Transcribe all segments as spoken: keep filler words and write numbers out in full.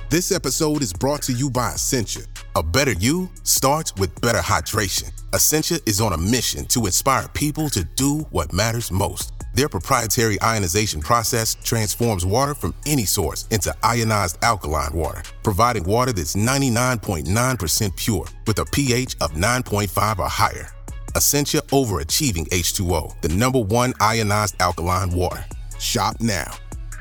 This episode is brought to you by Essentia. A better you starts with better hydration. Essentia is on a mission to inspire people to do what matters most. Their proprietary ionization process transforms water from any source into ionized alkaline water, providing water that's ninety-nine point nine percent pure with a pH of nine point five or higher. Essentia Overachieving H two O, the number one ionized alkaline water. Shop now.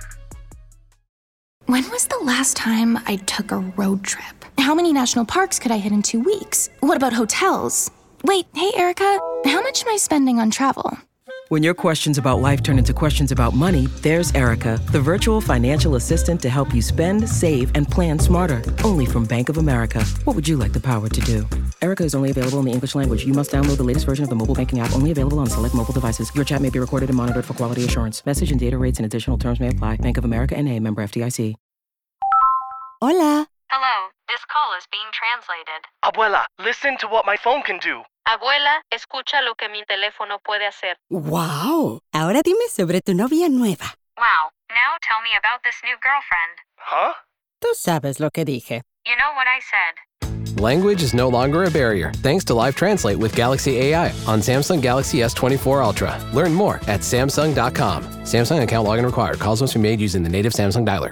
When was the last time I took a road trip? How many national parks could I hit in two weeks? What about hotels? Wait, hey, Erica, how much am I spending on travel? When your questions about life turn into questions about money, there's Erica, the virtual financial assistant to help you spend, save, and plan smarter. Only from Bank of America. What would you like the power to do? Erica is only available in the English language. You must download the latest version of the mobile banking app, only available on select mobile devices. Your chat may be recorded and monitored for quality assurance. Message and data rates and additional terms may apply. Bank of America N A, member F D I C. Hola. Hello, this call is being translated. Abuela, listen to what my phone can do. Abuela, escucha lo que mi teléfono puede hacer. Wow. Ahora dime sobre tu novia nueva. Wow, now tell me about this new girlfriend. Huh? Tú sabes lo que dije. You know what I said. Language is no longer a barrier thanks to Live Translate with Galaxy A I on Samsung Galaxy S twenty-four Ultra. Learn more at Samsung dot com. Samsung account login required. Calls must be made using the native Samsung dialer.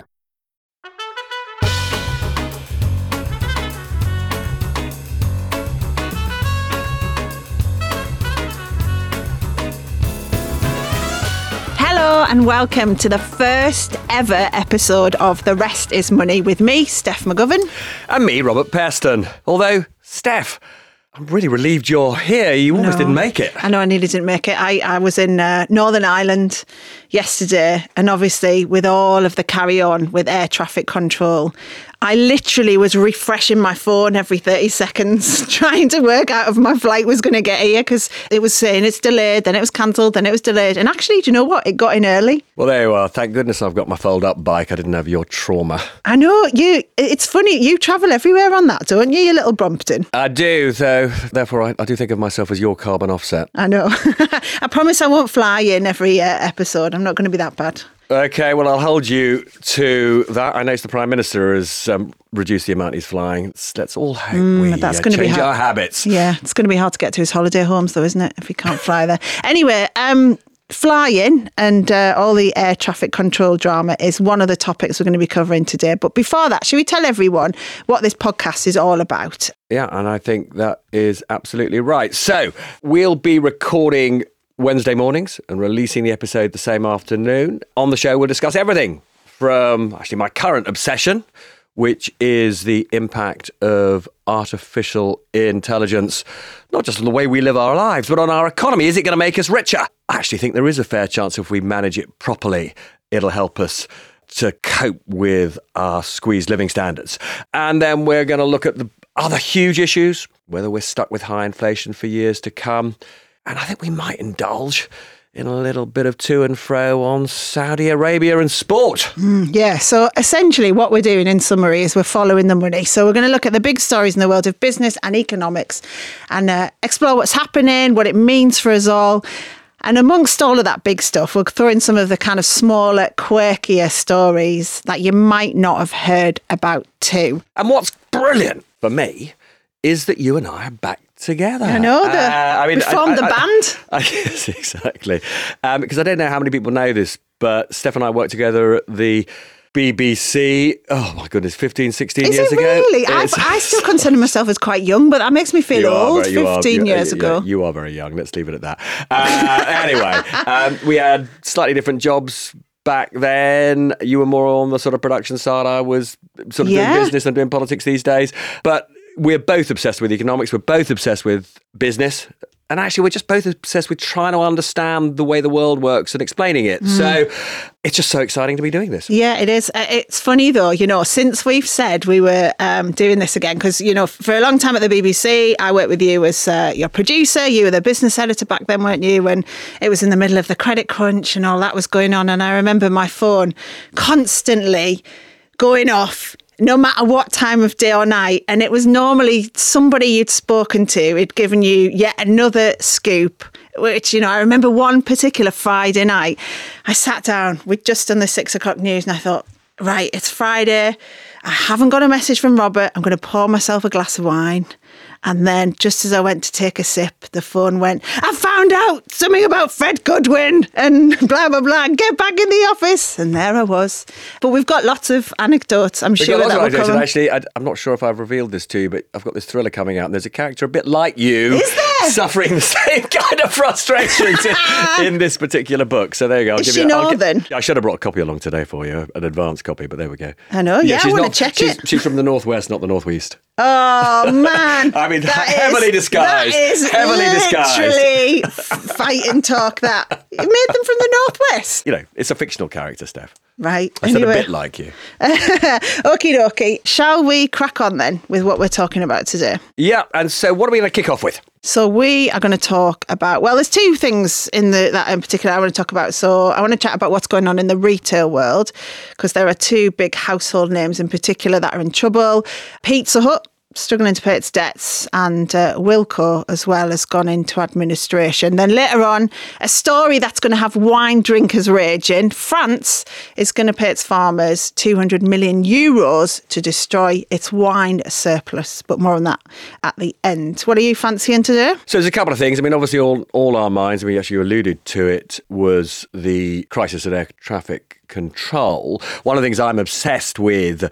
Hello and welcome to the first ever episode of The Rest is Money with me, Steph McGovern. And me, Robert Peston. Although, Steph, I'm really relieved you're here. You almost No. didn't make it. I know I nearly didn't make it. I, I was in uh, Northern Ireland yesterday, and obviously with all of the carry-on with air traffic control, I literally was refreshing my phone every thirty seconds, trying to work out if my flight was going to get here, because it was saying it's delayed, then it was cancelled, then it was delayed. And actually, do you know what? It got in early. Well, there you are. Thank goodness I've got my fold-up bike. I didn't have your trauma. I know, you. It's funny, you travel everywhere on that, don't you, you little Brompton? I do, though. Therefore, I, I do think of myself as your carbon offset. I know. I promise I won't fly in every uh, episode. I'm not going to be that bad. OK, well, I'll hold you to that. I noticed the Prime Minister has um, reduced the amount he's flying. Let's, let's all hope Mm, we that's uh, gonna be change hard. our habits. Yeah, it's going to be hard to get to his holiday homes, though, isn't it, if he can't fly there? Anyway, um, flying and uh, all the air traffic control drama is one of the topics we're going to be covering today. But before that, should we tell everyone what this podcast is all about? Yeah, and I think that is absolutely right. So we'll be recording Wednesday mornings and releasing the episode the same afternoon. On the show, we'll discuss everything from actually my current obsession, which is the impact of artificial intelligence, not just on the way we live our lives, but on our economy. Is it going to make us richer? I actually think there is a fair chance if we manage it properly, it'll help us to cope with our squeezed living standards. And then we're going to look at the other huge issues, whether we're stuck with high inflation for years to come. And I think we might indulge in a little bit of to and fro on Saudi Arabia and sport. Mm, yeah, so essentially what we're doing in summary is we're following the money. So we're going to look at the big stories in the world of business and economics and uh, explore what's happening, what it means for us all. And amongst all of that big stuff, we'll throw in some of the kind of smaller, quirkier stories that you might not have heard about too. And what's brilliant for me is that you and I are back together. I know, the, uh, I mean, we formed I, I, the band. I, I, yes, exactly. Um, because I don't know how many people know this, but Steph and I worked together at the B B C, oh my goodness, fifteen, sixteen Is years it ago. really? I, I still consider myself as quite young, but that makes me feel You are old. very- you are- fifteen you- years you- ago. You are very young. Let's leave it at that. Uh, anyway, um, we had slightly different jobs back then. You were more on the sort of production side. I was sort of Yeah. doing business and doing politics these days. But we're both obsessed with economics. We're both obsessed with business. And actually, we're just both obsessed with trying to understand the way the world works and explaining it. Mm. So it's just so exciting to be doing this. Yeah, it is. Uh, It's funny, though, you know, since we've said we were um, doing this again, because, you know, for a long time at the B B C, I worked with you as uh, your producer. You were the business editor back then, weren't you? When it was in the middle of the credit crunch and all that was going on. And I remember my phone constantly going off, no matter what time of day or night. And it was normally somebody you'd spoken to, had given you yet another scoop, which, you know, I remember one particular Friday night, I sat down, we'd just done the six o'clock news and I thought, right, it's Friday. I haven't got a message from Robert. I'm going to pour myself a glass of wine. And then just as I went to take a sip, the phone went, I found out something about Fred Goodwin and blah, blah, blah. Get back in the office. And there I was. But we've got lots of anecdotes, I'm We've sure. got that lots will of come. anecdotes. Actually, I, I'm not sure if I've revealed this to you, but I've got this thriller coming out, and there's a character a bit like you. Is there? Suffering the same kind of frustrations in, in this particular book. So there you go. I'll Is give she you, I'll northern? gi- I should have brought a copy along today for you, an advanced copy, but there we go. I know, yeah, I she's wanna not- check she's, it. She's from the northwest, not the northwest. Oh, man. I mean, That heavily is- disguised. That is Heavily disguised. literally fighting talk that. You made them from the Northwest. You know, it's a fictional character, Steph. Right. I said a anyway. bit like you. Okie dokie. Shall we crack on then with what we're talking about today? Yeah, and so what are we going to kick off with? So we are going to talk about, well, there's two things in the that in particular I want to talk about. So I want to chat about what's going on in the retail world, because there are two big household names in particular that are in trouble. Pizza Hut, struggling to pay its debts, and uh, Wilko as well has gone into administration. Then later on, a story that's going to have wine drinkers raging. France is going to pay its farmers two hundred million euros to destroy its wine surplus. But more on that at the end. What are you fancying today? So there's a couple of things. I mean, obviously, all, all our minds, and we actually alluded to it, was the crisis at air traffic control. One of the things I'm obsessed with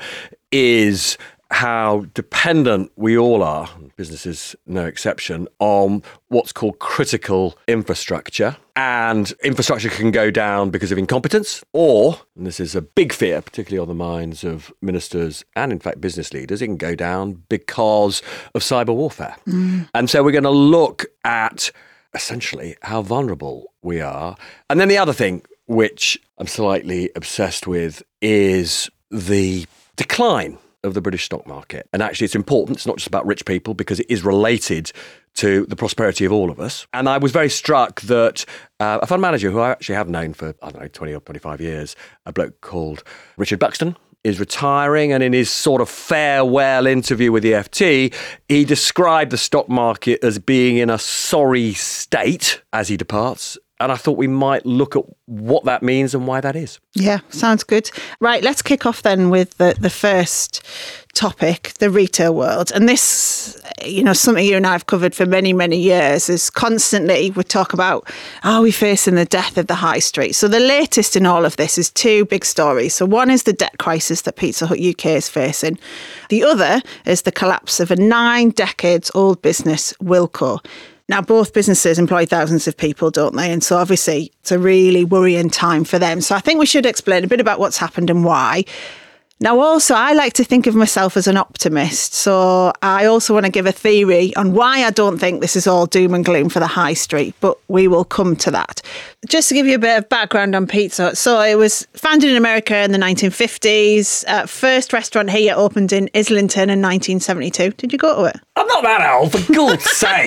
is how dependent we all are, businesses no exception, on what's called critical infrastructure. And infrastructure can go down because of incompetence, or, and this is a big fear, particularly on the minds of ministers and, in fact, business leaders, it can go down because of cyber warfare. Mm. And so we're going to look at, essentially, how vulnerable we are. And then the other thing, which I'm slightly obsessed with, is the decline of the British stock market. And actually it's important, it's not just about rich people, because it is related to the prosperity of all of us. And I was very struck that uh, a fund manager who I actually have known for, I don't know, twenty or twenty-five years, a bloke called Richard Buxton, is retiring, and in his sort of farewell interview with the F T, he described the stock market as being in a sorry state as he departs. And I thought we might look at what that means and why that is. Yeah, sounds good. Right, let's kick off then with the, the first topic, the retail world. And this, you know, something you and I have covered for many, many years is constantly we talk about, are we facing the death of the high street? So the latest in all of this is two big stories. So one is the debt crisis that Pizza Hut U K is facing. The other is the collapse of a nine decades old business, Wilko. Now, both businesses employ thousands of people, don't they? And so obviously it's a really worrying time for them. So I think we should explain a bit about what's happened and why. Now, also, I like to think of myself as an optimist. So I also want to give a theory on why I don't think this is all doom and gloom for the high street, but we will come to that. Just to give you a bit of background on Pizza Hut. So it was founded in America in the nineteen fifties. Uh, first restaurant here opened in Islington in nineteen seventy-two. Did you go to it? I'm not that old, for God's sake.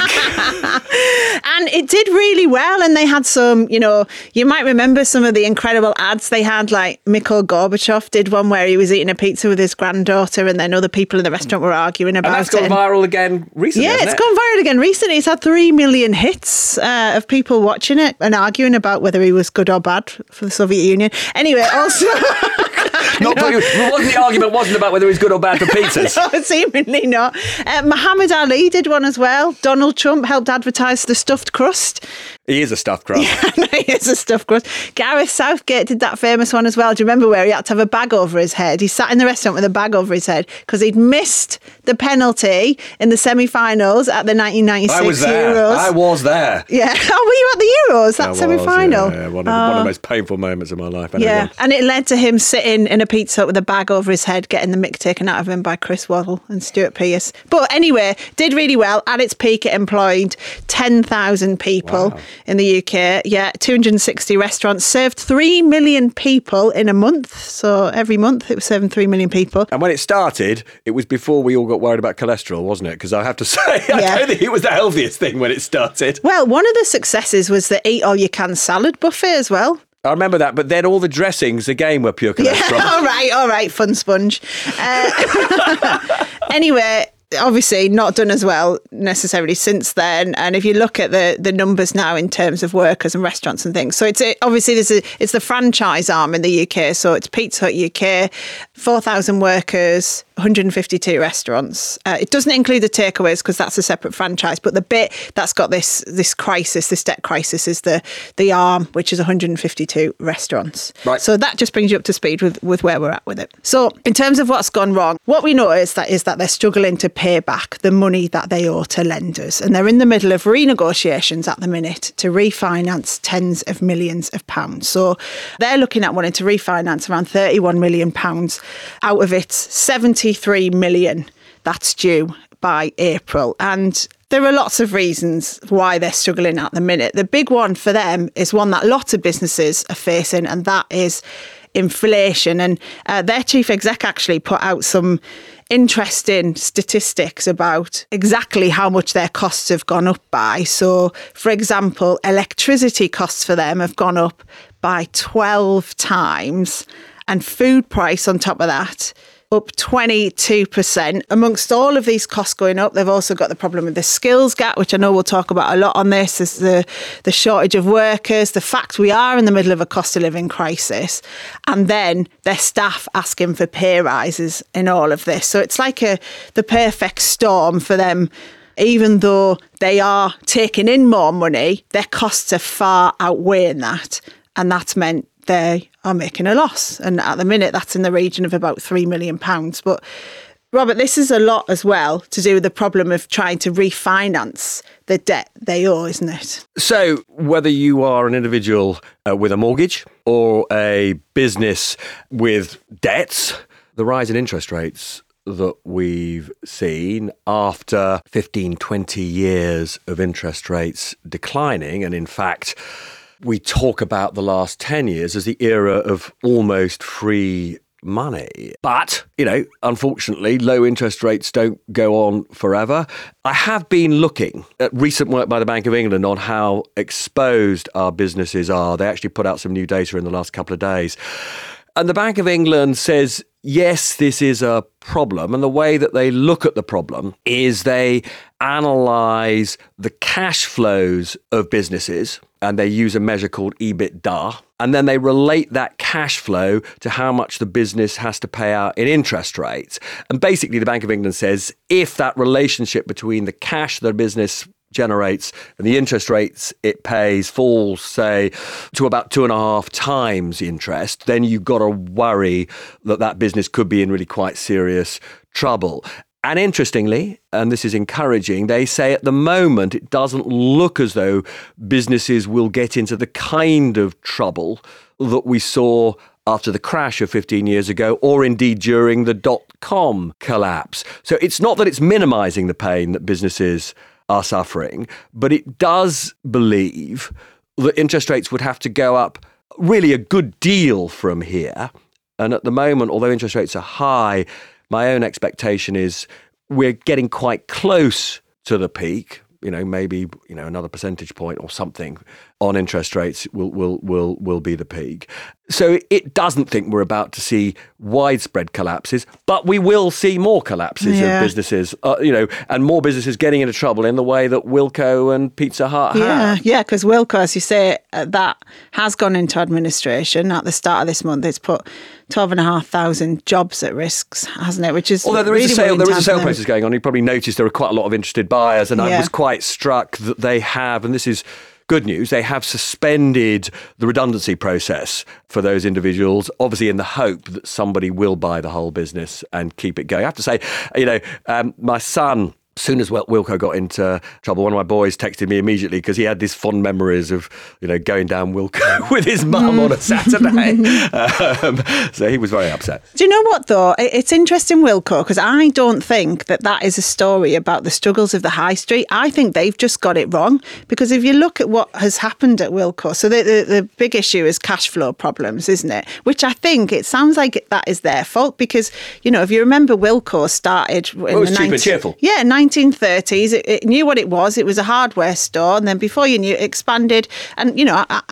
And it did really well. And they had some, you know, you might remember some of the incredible ads they had, like Mikhail Gorbachev did one where he was eating a pizza with his granddaughter, and then other people in the restaurant were arguing about and that's it. gone viral again recently, Yeah, hasn't it's it? gone viral again recently. It's had three million hits uh, of people watching it and arguing about whether he was good or bad for the Soviet Union. Anyway, also... Not no. Wasn't the argument wasn't about whether he's good or bad for pizzas? No, seemingly not. Uh, Muhammad Ali did one as well. Donald Trump helped advertise the stuffed crust. He is a stuffed crust. Yeah, he is a stuffed crust. Gareth Southgate did that famous one as well. Do you remember where he had to have a bag over his head? He sat in the restaurant with a bag over his head because he'd missed the penalty in the semi-finals at the nineteen ninety-six I was there. Euros. I was there. Yeah. Oh, were you at the Euros, that I was, semi-final? Yeah, yeah. One, of, uh, one of the most painful moments of my life. Anyway, yeah, and it led to him sitting in a Pizza Hut with a bag over his head, getting the mick taken out of him by Chris Waddle and Stuart Pearce. But anyway, did really well. At its peak, it employed ten thousand people wow. in the U K. Yeah, two hundred sixty restaurants, served three million people in a month. So every month it was serving three million people. And when it started, it was before we all got worried about cholesterol, wasn't it? Because I have to say, I yeah. don't think it was the healthiest thing when it started. Well, one of the successes was the eat all you can salad buffet as well. I remember that, but then all the dressings again were pure cholesterol. Yeah, all right, all right, fun sponge. Uh, anyway, obviously not done as well necessarily since then. And if you look at the the numbers now in terms of workers and restaurants and things, so it's obviously there's a, it's the franchise arm in the U K. So it's Pizza Hut U K, four thousand workers, one hundred fifty-two restaurants. Uh, it doesn't include the takeaways because that's a separate franchise. But the bit that's got this this crisis, this debt crisis, is the the arm, which is one hundred fifty-two restaurants. Right. So that just brings you up to speed with with where we're at with it. So in terms of what's gone wrong, what we know is that is that they're struggling to pay back the money that they owe to lenders. And they're in the middle of renegotiations at the minute to refinance tens of millions of pounds. So they're looking at wanting to refinance around thirty-one million pounds out of its seventy-three million that's due by April. And there are lots of reasons why they're struggling at the minute. The big one for them is one that lots of businesses are facing, and that is inflation. And uh, their chief exec actually put out some interesting statistics about exactly how much their costs have gone up by. So, for example, electricity costs for them have gone up by twelve times, and food price on top of that up twenty-two percent. Amongst all of these costs going up, they've also got the problem with the skills gap, which I know we'll talk about a lot on this, is the, the shortage of workers, the fact we are in the middle of a cost of living crisis, and then their staff asking for pay rises in all of this. So it's like a the perfect storm for them. Even though they are taking in more money, their costs are far outweighing that. And that's meant they are making a loss. And at the minute, that's in the region of about three million pounds. But Robert, this is a lot as well to do with the problem of trying to refinance the debt they owe, isn't it? So whether you are an individual uh, with a mortgage or a business with debts, the rise in interest rates that we've seen after fifteen, twenty years of interest rates declining, and in fact, we talk about the last ten years as the era of almost free money. But, you know, unfortunately, low interest rates don't go on forever. I have been looking at recent work by the Bank of England on how exposed our businesses are. They actually put out some new data in the last couple of days. And the Bank of England says, yes, this is a problem. And the way that they look at the problem is they analyse the cash flows of businesses, and they use a measure called EBITDA. And then they relate that cash flow to how much the business has to pay out in interest rates. And basically, the Bank of England says if that relationship between the cash that a business generates and the interest rates it pays falls, say, to about two and a half times interest, then you've got to worry that that business could be in really quite serious trouble. And interestingly, and this is encouraging, they say at the moment it doesn't look as though businesses will get into the kind of trouble that we saw after the crash of fifteen years ago, or indeed during the dot-com collapse. So it's not that it's minimising the pain that businesses are suffering, but it does believe that interest rates would have to go up really a good deal from here. And at the moment, although interest rates are high, my own expectation is we're getting quite close to the peak. You know, maybe, you know, another percentage point or something on interest rates will will will will be the peak. So it doesn't think we're about to see widespread collapses, but we will see more collapses yeah. of businesses, uh, you know, and more businesses getting into trouble in the way that Wilko and Pizza Hut have. Yeah, yeah, because Wilko, as you say, uh, that has gone into administration at the start of this month. It's put twelve and a half thousand jobs at risk, hasn't it? Which is although there really is a sale, there is a sale them. process going on. You probably noticed there are quite a lot of interested buyers, and yeah. I was quite struck that they have, and this is good news, they have suspended the redundancy process for those individuals, obviously in the hope that somebody will buy the whole business and keep it going. I have to say, you know, um, my son, as soon as Wilko got into trouble, one of my boys texted me immediately because he had these fond memories of, you know, going down Wilko with his mum on a Saturday. um, so he was very upset. Do you know what, though? It's interesting, Wilko, because I don't think that that is a story about the struggles of the high street. I think they've just got it wrong, because if you look at what has happened at Wilko, so the, the, the big issue is cash flow problems, isn't it? Which I think it sounds like that is their fault, because, you know, if you remember, Wilko started in well, it was the cheap nineteen and cheerful. Yeah, nineteen thirties. It, it knew what it was. It was a hardware store. And then before you knew it, expanded. And, you know, I,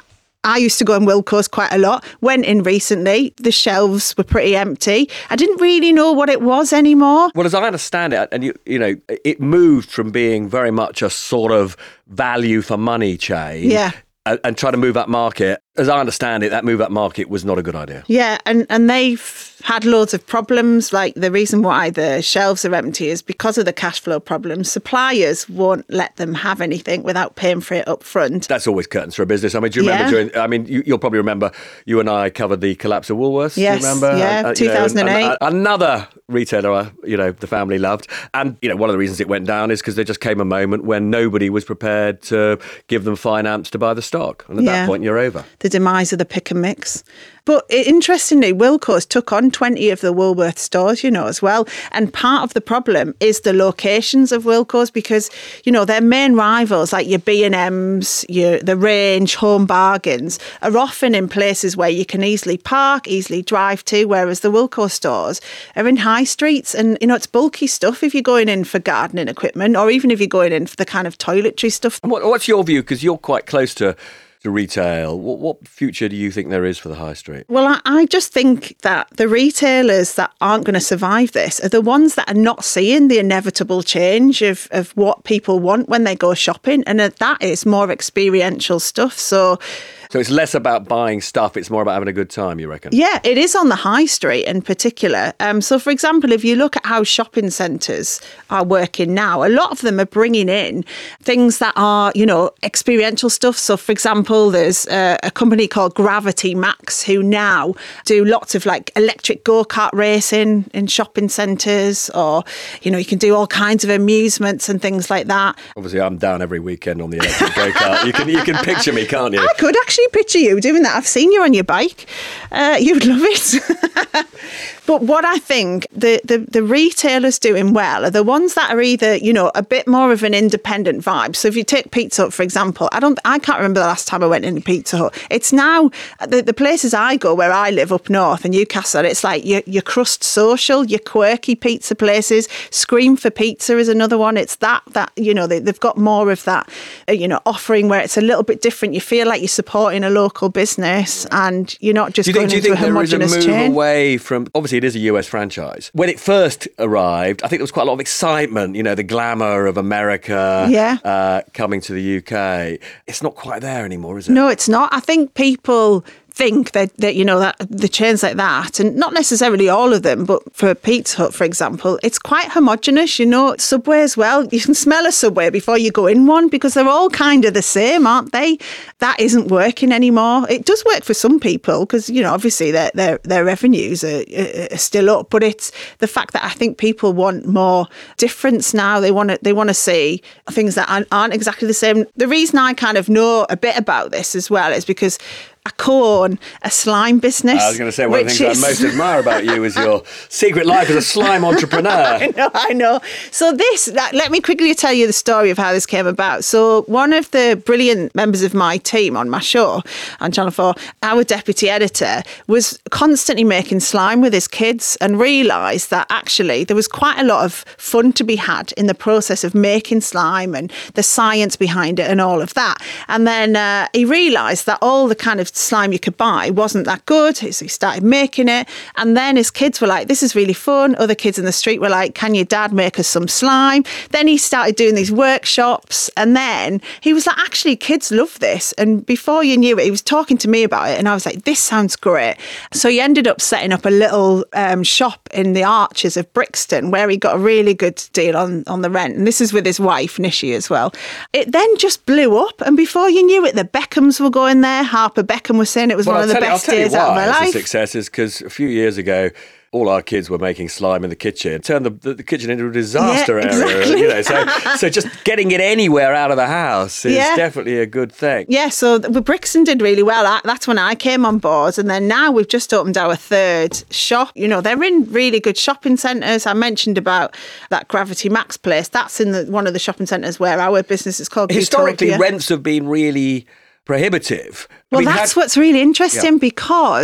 I used to go in Wilko's quite a lot. Went in recently. The shelves were pretty empty. I didn't really know what it was anymore. Well, as I understand it, and you, you know, it moved from being very much a sort of value for money chain. Yeah. And, and try to move up market. As I understand it, that move up market was not a good idea. Yeah, and, and they've had loads of problems. Like the reason why the shelves are empty is because of the cash flow problems. Suppliers won't let them have anything without paying for it up front. That's always curtains for a business. I mean, do you remember Yeah. during, I mean, you, you'll probably remember you and I covered the collapse of Woolworths. Yes, do you remember? yeah, And, uh, you two thousand eight. know, and- and another retailer, uh, you know, the family loved. And, you know, one of the reasons it went down is because there just came a moment when nobody was prepared to give them finance to buy the stock. And at Yeah. that point, you're over. The demise of the pick and mix. But interestingly, Wilko's took on twenty of the Woolworth stores, you know, as well. And part of the problem is the locations of Wilko's because, you know, their main rivals like your B and M's, your the Range, Home Bargains are often in places where you can easily park, easily drive to, whereas the Wilko stores are in high streets. And, you know, it's bulky stuff if you're going in for gardening equipment or even if you're going in for the kind of toiletry stuff. And what, what's your view? Because you're quite close to to retail. What, what future do you think there is for the high street? Well, I, I just think that the retailers that aren't going to survive this are the ones that are not seeing the inevitable change of, of what people want when they go shopping. And that is more experiential stuff. So So it's less about buying stuff, it's more about having a good time, you reckon? yeah, it is on the high street in particular. Um, so, for example, if you look at how shopping centres are working now, a lot of them are bringing in things that are, you know, experiential stuff. So, for example, there's a, a company called Gravity Max who now do lots of like electric go-kart racing in shopping centres, or, you know, you can do all kinds of amusements and things like that. Obviously, I'm down every weekend on the electric go-kart. You can, you can picture me, can't you? I could actually picture you doing that. I've seen you on your bike. Uh, you'd love it. But what I think the, the, the retailers doing well are the ones that are either, you know, a bit more of an independent vibe. So if you take Pizza Hut, for example, I don't, I can't remember the last time I went in a Pizza Hut. It's now the, the places I go where I live up north in Newcastle. It's like your, your crust social, your quirky pizza places. Scream for Pizza is another one. It's that, that, you know, they, they've got more of that, uh, you know, offering where it's a little bit different. You feel like you're supporting a local business and you're not just do you going think, do you into think a there is a homogenous move chain. away from, obviously it is a U S franchise. When it first arrived, I think there was quite a lot of excitement, you know, the glamour of America Yeah. uh, coming to the U K. It's not quite there anymore, is it? No, it's not. I think people think that, that, you know, that the chains like that, and not necessarily all of them, but for Pizza Hut, for example, it's quite homogenous, you know. Subway as well, you can smell a Subway before you go in one because they're all kind of the same, aren't they? That isn't working anymore. It does work for some people because, you know, obviously their their, their revenues are, are still up, but it's the fact that I think people want more difference now. They want to they want to see things that aren't, aren't exactly the same. The reason I kind of know a bit about this as well is because I co-own a slime business. I was going to say, one of the things is... I most admire about you is your secret life as a slime entrepreneur. I know, I know. So this, that, let me quickly tell you the story of how this came about. So one of the brilliant members of my team on my show on Channel four, our deputy editor, was constantly making slime with his kids and realised that actually there was quite a lot of fun to be had in the process of making slime and the science behind it and all of that. And then uh, he realised that all the kind of slime you could buy wasn't that good, so he started making it. And then his kids were like, this is really fun. Other kids in the street were like, can your dad make us some slime? Then he started doing these workshops, and then he was like, actually, kids love this. And before you knew it, he was talking to me about it, and I was like, this sounds great. So he ended up setting up a little um, shop in the Arches of Brixton where he got a really good deal on, on the rent. And this is with his wife, Nishi, as well. It then just blew up, and before you knew it, the Beckhams were going there. Harper Beckham was saying it was Well, one I'll of the tell you- best I'll tell you days out of why my it's life. a success is because a few years ago, all our kids were making slime in the kitchen, turned the, the, the kitchen into a disaster Yeah, area. exactly. You know, so, so just getting it anywhere out of the house is Yeah. definitely a good thing. Yeah, so the Brixton did really well. I, that's when I came on board. And then now we've just opened our third shop. You know, they're in really good shopping centres. I mentioned about that Gravity Max place. That's in the, one of the shopping centres where our business is called Historically, Utopia. rents have been really prohibitive. I Well, mean, that's how- what's really interesting Yeah. because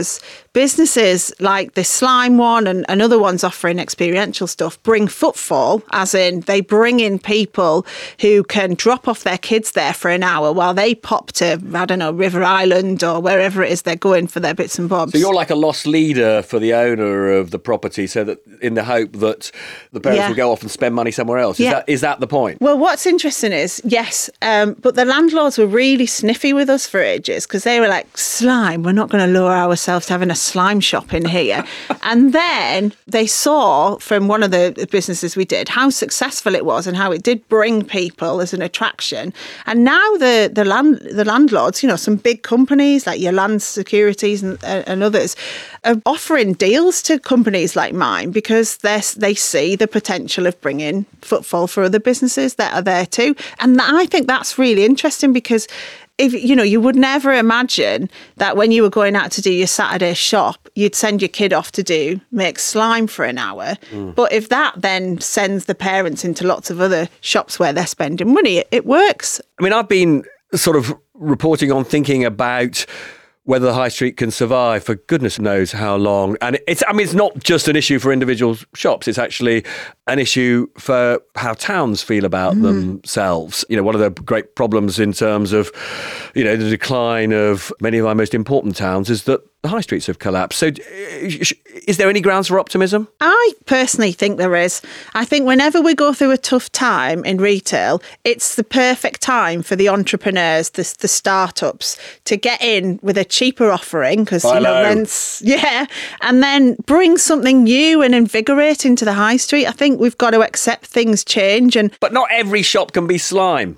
businesses like the Slime one and, and other ones offering experiential stuff bring footfall, as in they bring in people who can drop off their kids there for an hour while they pop to, I don't know, River Island or wherever it is they're going for their bits and bobs. So you're like a lost leader for the owner of the property, so that in the hope that the parents Yeah. will go off and spend money somewhere else. Is Yeah. that is that the point? Well, what's interesting is, yes, um, but the landlords were really sniffy with us for ages because they were like, slime, we're not going to lower ourselves to having a slime shop in here. And then they saw from one of the businesses we did how successful it was and how it did bring people as an attraction. And now the the land the landlords, you know, some big companies like your Land Securities and, uh, and others are offering deals to companies like mine because they they see the potential of bringing footfall for other businesses that are there too. And I think that's really interesting because if you know, you would never imagine that when you were going out to do your Saturday shop, you'd send your kid off to do make slime for an hour. Mm. But if that then sends the parents into lots of other shops where they're spending money, it, it works. I mean, I've been sort of reporting on thinking about whether the high street can survive for goodness knows how long. And it's, I mean, it's not just an issue for individual shops. It's actually an issue for how towns feel about mm. themselves. You know, one of the great problems in terms of, you know, the decline of many of our most important towns is that the high streets have collapsed. So is there any grounds for optimism? I personally think there is. I think whenever we go through a tough time in retail, it's the perfect time for the entrepreneurs, the, the startups, to get in with a cheaper offering because, you know, rents, yeah, and then bring something new and invigorating to the high street. I think we've got to accept things change. and But not every shop can be slime.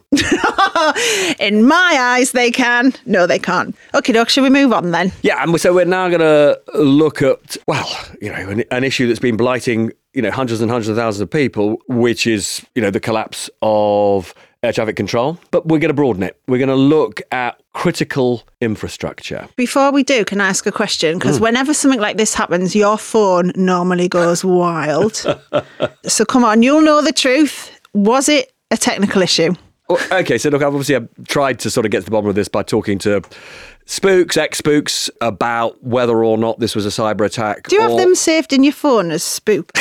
In my eyes, they can. No, they can't. Okay, doc, shall we move on then? Yeah, and so we're now going to look at, well, you know, an, an issue that's been blighting, you know, hundreds and hundreds of thousands of people, which is, you know, the collapse of air traffic control. But we're going to broaden it. We're going to look at critical infrastructure. Before we do, can I ask a question? Because mm. whenever something like this happens, your phone normally goes wild. So come on, you'll know the truth. Was it a technical issue? Well, okay, so look, I've obviously I've tried to sort of get to the bottom of this by talking to spooks, ex-spooks, about whether or not this was a cyber attack. Do you or... have them saved in your phone as spook?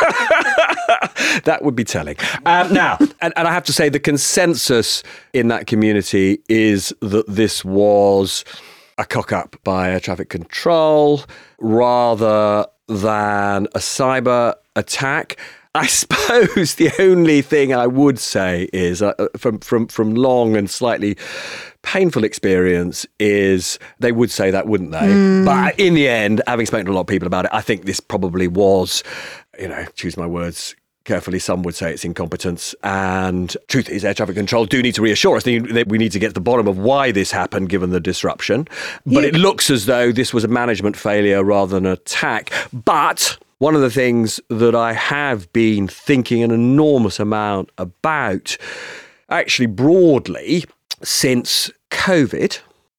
That would be telling. Um, now, and, and I have to say the consensus in that community is that this was a cock-up by air traffic control rather than a cyber attack. I suppose the only thing I would say is, uh, from, from, from long and slightly painful experience, is they would say that, wouldn't they? Mm. But in the end, having spoken to a lot of people about it, I think this probably was, you know, choose my words carefully, some would say it's incompetence. And truth is, air traffic control do need to reassure us that we need to get to the bottom of why this happened, given the disruption. But yeah. It looks as though this was a management failure rather than an attack. But one of the things that I have been thinking an enormous amount about, actually broadly, since COVID,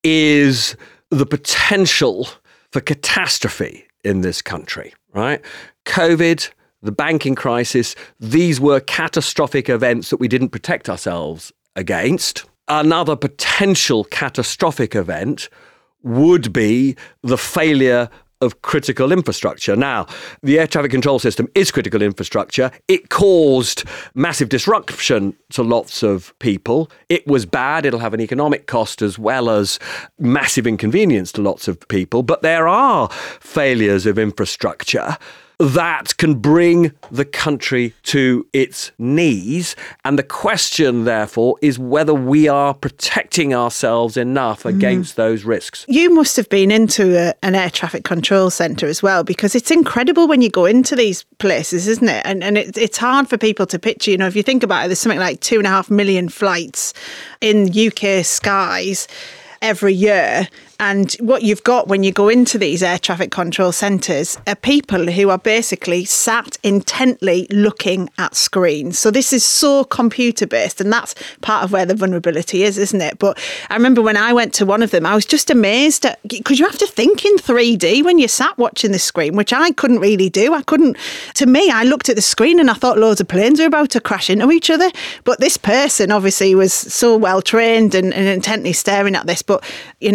is the potential for catastrophe in this country, right? COVID, the banking crisis, these were catastrophic events that we didn't protect ourselves against. Another potential catastrophic event would be the failure of critical infrastructure. Now, the air traffic control system is critical infrastructure. It caused massive disruption to lots of people. It was bad. It'll have an economic cost as well as massive inconvenience to lots of people. But there are failures of infrastructure that can bring the country to its knees. And the question, therefore, is whether we are protecting ourselves enough against mm. those risks. You must have been into a, an air traffic control centre as well, because it's incredible when you go into these places, isn't it? And, and it, it's hard for people to picture. You know, if you think about it, there's something like two and a half million flights in U K skies every year. And what you've got when you go into these air traffic control centres are people who are basically sat intently looking at screens. So this is so computer based, and that's part of where the vulnerability is, isn't it? But I remember when I went to one of them, I was just amazed at, because you have to think in three D when you're sat watching the screen, which I couldn't really do. I couldn't, to me, I looked at the screen and I thought loads of planes were about to crash into each other. But this person obviously was so well trained and, and intently staring at this. But, you know, I remember them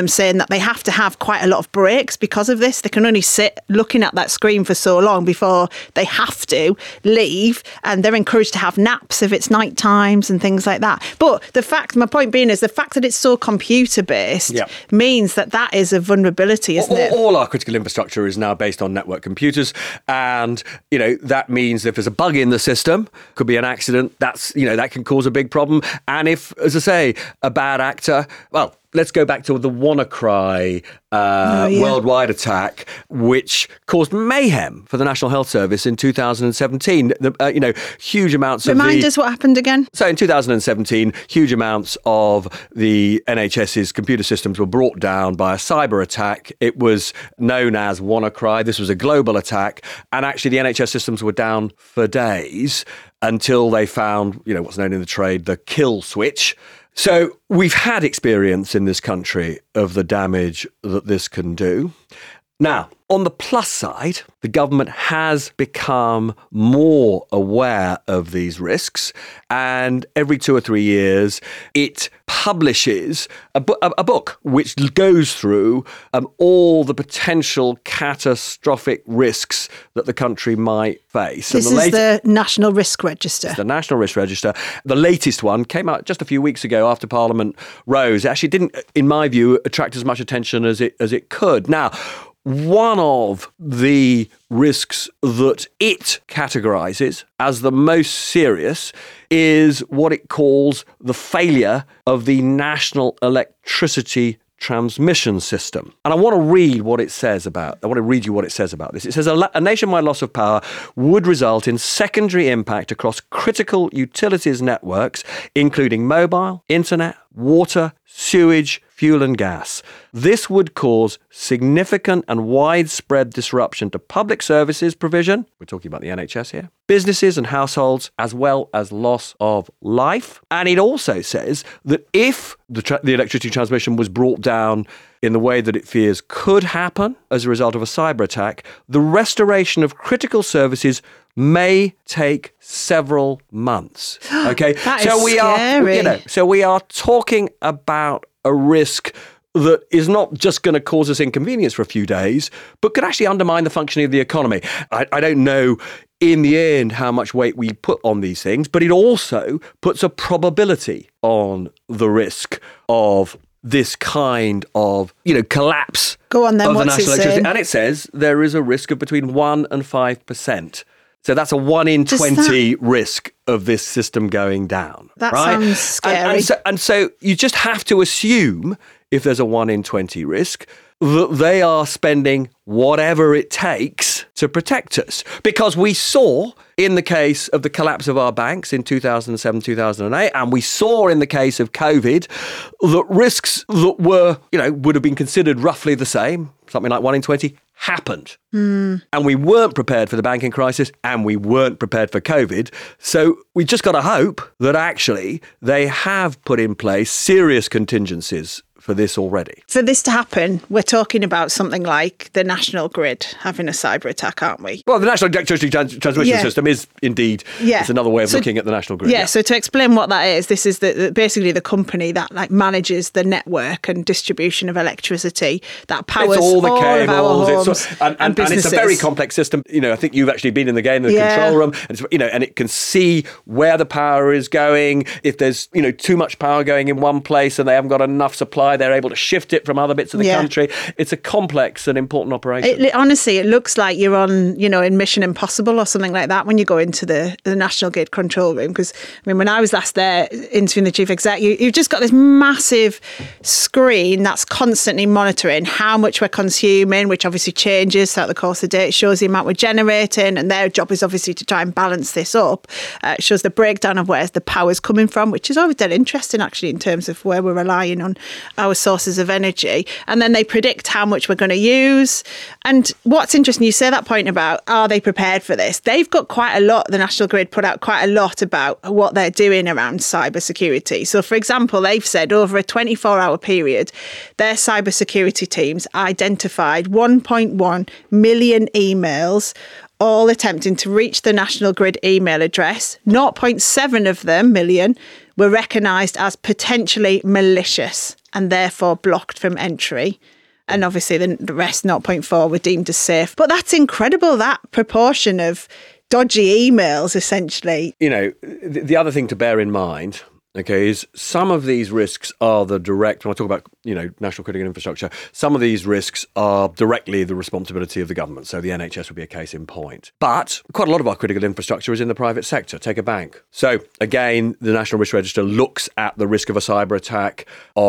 saying that they have to have quite a lot of breaks because of this. They can only sit looking at that screen for so long before they have to leave, and they're encouraged to have naps if it's night times and things like that. But the fact, my point being is the fact that it's so computer based yep. means that that is a vulnerability, isn't all, it? All our critical infrastructure is now based on network computers, and you know that means if there's a bug in the system, could be an accident. That's you know that can cause a big problem. And if, as I say, a bad actor, well. Let's go back to the WannaCry uh, oh, yeah. worldwide attack, which caused mayhem for the National Health Service in two thousand seventeen. The, uh, you know, huge amounts Remind of Remind the, us what happened again. So in two thousand seventeen, huge amounts of the N H S's computer systems were brought down by a cyber attack. It was known as WannaCry. This was a global attack, and actually the N H S systems were down for days until they found, you know, what's known in the trade the kill switch. So we've had experience in this country of the damage that this can do. Now, on the plus side, the government has become more aware of these risks, and every two or three years it publishes a, bu- a book which goes through um, all the potential catastrophic risks that the country might face. This and the is latest- the National Risk Register. It's the National Risk Register. The latest one came out just a few weeks ago after Parliament rose. It actually didn't, in my view, attract as much attention as it as it could. Now, one of the risks that it categorises as the most serious is what it calls the failure of the national electricity transmission system. And I want to read what it says about, I want to read you what it says about this. It says a, a nationwide loss of power would result in secondary impact across critical utilities networks, including mobile, internet, water, sewage, fuel and gas. This would cause significant and widespread disruption to public services provision. We're talking about the N H S here. Businesses and households, as well as loss of life. And it also says that if the, tra- the electricity transmission was brought down in the way that it fears could happen as a result of a cyber attack, the restoration of critical services may take several months. Okay, that so is we scary. are, you know, so we are talking about a risk that is not just going to cause us inconvenience for a few days, but could actually undermine the functioning of the economy. I, I don't know in the end how much weight we put on these things, but it also puts a probability on the risk of this kind of, you know, collapse Go on then, of the what's it national electricity. saying? And it says there is a risk of between one and five percent. So that's a one in Does twenty risk of this system going down. That right? sounds And- scary. And, so, and so you just have to assume, if there's a one in twenty risk, that they are spending whatever it takes to protect us. Because we saw in the case of the collapse of our banks in two thousand seven, two thousand eight, and we saw in the case of COVID that risks that were, you know, would have been considered roughly the same, something like one in twenty, happened. Mm. And we weren't prepared for the banking crisis, and we weren't prepared for COVID. So we just got to hope that actually they have put in place serious contingencies for this already. For this to happen, we're talking about something like the national grid having a cyber attack, aren't we? Well, the National Electricity Trans- Transmission Yeah. System is indeed Yeah. it's another way of So- looking at the national grid. Yeah, so to explain what that is, this is the, the basically the company that like manages the network and distribution of electricity that powers It's all the of our cables, homes it's all, and, and, and businesses. it's a very complex system. You know, I think you've actually been in the game, in the Yeah. control room, and it's, you know, and it can see where the power is going. If there's, you know, too much power going in one place and they haven't got enough supply, they're able to shift it from other bits of the Yeah. country. It's a complex and important operation. It, honestly, it looks like you're on, you know, in Mission Impossible or something like that when you go into the, the National Grid control room. Because, I mean, when I was last there interviewing the chief exec, you, you've just got this massive screen that's constantly monitoring how much we're consuming, which obviously changes throughout the course of the day. It shows the amount we're generating, and their job is obviously to try and balance this up. Uh, it shows the breakdown of where the power's coming from, which is always dead interesting, actually, in terms of where we're relying on our sources of energy. And then they predict how much we're going to use. And what's interesting, you say that point about, are they prepared for this? They've got quite a lot, the National Grid put out quite a lot about what they're doing around cybersecurity. So, for example, they've said over a twenty-four hour period, their cybersecurity teams identified one point one million emails, all attempting to reach the National Grid email address. zero point seven of them million were recognised as potentially malicious and therefore blocked from entry. And obviously the the rest, zero point four, were deemed as safe. But that's incredible, that proportion of dodgy emails, essentially. You know, the, the other thing to bear in mind, okay, is some of these risks are the direct, when I talk about, you know, national critical infrastructure, some of these risks are directly the responsibility of the government. So the N H S would be a case in point. But quite a lot of our critical infrastructure is in the private sector. Take a bank. So again, the National Risk Register looks at the risk of a cyber attack